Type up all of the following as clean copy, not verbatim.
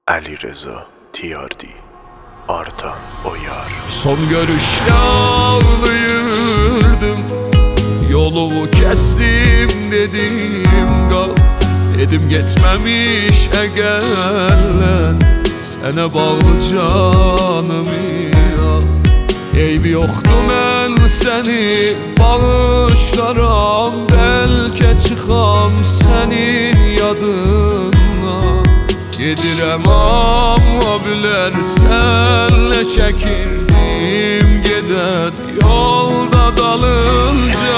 Alireza Tiyardi, Artan Oyar. Son görüşte ağlayırdım, yolumu kestim dedim gal. Dedim getmemiş egerlen, sene bağlı canım ya. Eybi yoktu mən seni bağışlaram, belki çıxam senin yadından. Gedirəm amma bilərsən çəkirdim gedən yolda dalınca.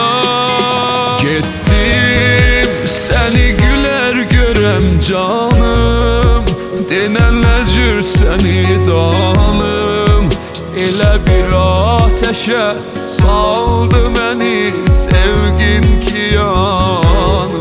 Getdim səni gülər görəm canım, denənlər cür səni danım. Elə bir ateşə saldı məni sevgin ki yanım.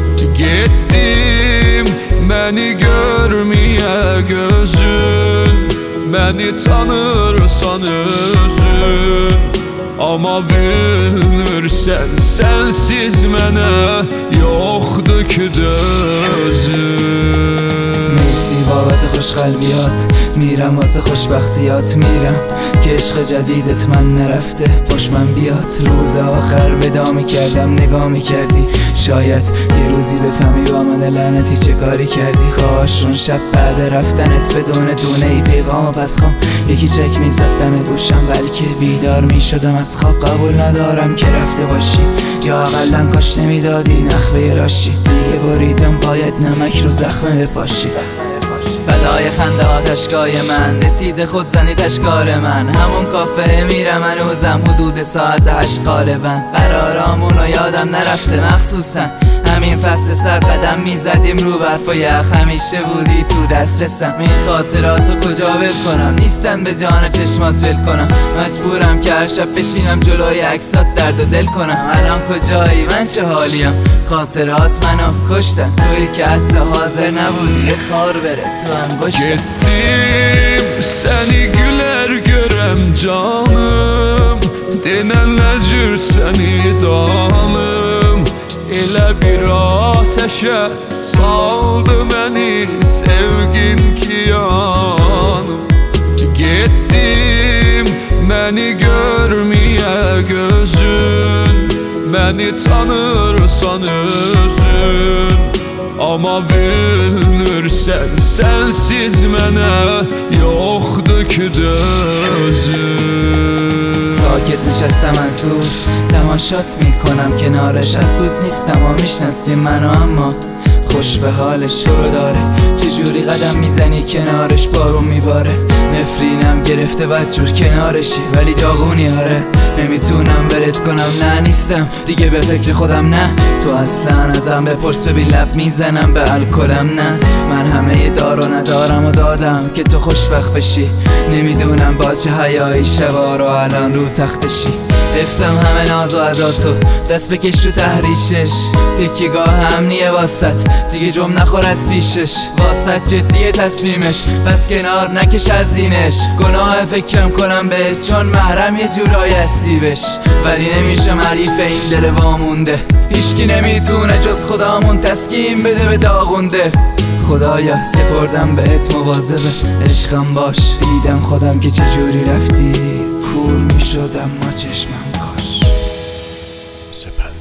Getdim məni görməyə gözün, məni tanırsan özün. Amma bilmirsən sənsiz mənə yoxdur ki dözüm. مرسی بابت خوش قلبیات، میرم واسه خوشبختیات. میرم که عشق جدیدت من نرفته پشت من بیاد. روز آخر ودا میکردم نگاه میکردی، شاید یه روزی بفهمی با من لعنتی چه کاری کردی. کاش اون شب بعد رفتنت بدون دونه ای پیغام و پس خوام یکی چک میزد دم گوشم، بلکه بیدار میشدم از خواب. قبول ندارم که رفته باشی، یا اقلا کاش نمیدادی نخوه راشی. دیگه بریدم باید نمک رو زخمه بپاشی. فدای خنده آتشگاه من، رسید خود زنی تشکار من. همون کافه میرم هنوزم، حدود ساعت 8 غالبا. قرارامونو یادم نرفته، مخصوصا همین فصل سر قدم میزدیم رو برف و یخ. همیشه بودی تو دسترسم، این خاطراتو کجا ول کنم؟ نیستن به جان چشمات ول کنم. مجبورم که هر شب بشینم جلوی عکسات درد و دل کنم. الان کجایی؟ من چه حالیم؟ خاطرات منو کشتن، تویی که حتی حاضر نبودی یه خار بره تو انگشتم. Getdim səni gülər görəm canım, denənlər cür səni danım. Elə bir ateşə saldı məni sevgin ki yanım. Getdim məni görməyə gözün, məni tanırsan özün. Amma bilmirsən sənsiz mənə yoxdur ki dözüm. ساکت نشستم از دور تماشات میکنم کنارش. از سود نیستم و میشناسی منو، اما خوش به حالش تو رو داره. چجوری قدم میزنی کنارش بارون میباره. نفرینم گرفته بدجور کنارشی ولی داغونی آره. نمیتونم ولت کنم، نه نیستم دیگه به فکر خودم. نه تو اصلا ازم بپرس ببین لب میزنم به الکلم. نه من همه دار و ندارم و دادم که تو خوشبخت بشی. نمیدونم با چه حیایی شبا رو الان رو تختشی. حفظم همه ناز و عداتو، دست بکش رو تحریشش. تکیگاه امنیه واسط، دیگه جمع نخور از پیشش. واسط جدیه تصمیمش، پس کنار نکش از اینش. گناه فکرم کنم به چون محرم یه جورایی هستی بش. ولی نمیشم حریف این دل وامونده، هیچکی نمیتونه جز خدامون تسکین بده به داغونده. خدایا سپردم بهت مواظب عشقم باش. دیدم خودم که چجوری رفتی، کور میشدم ما چشمم کاش.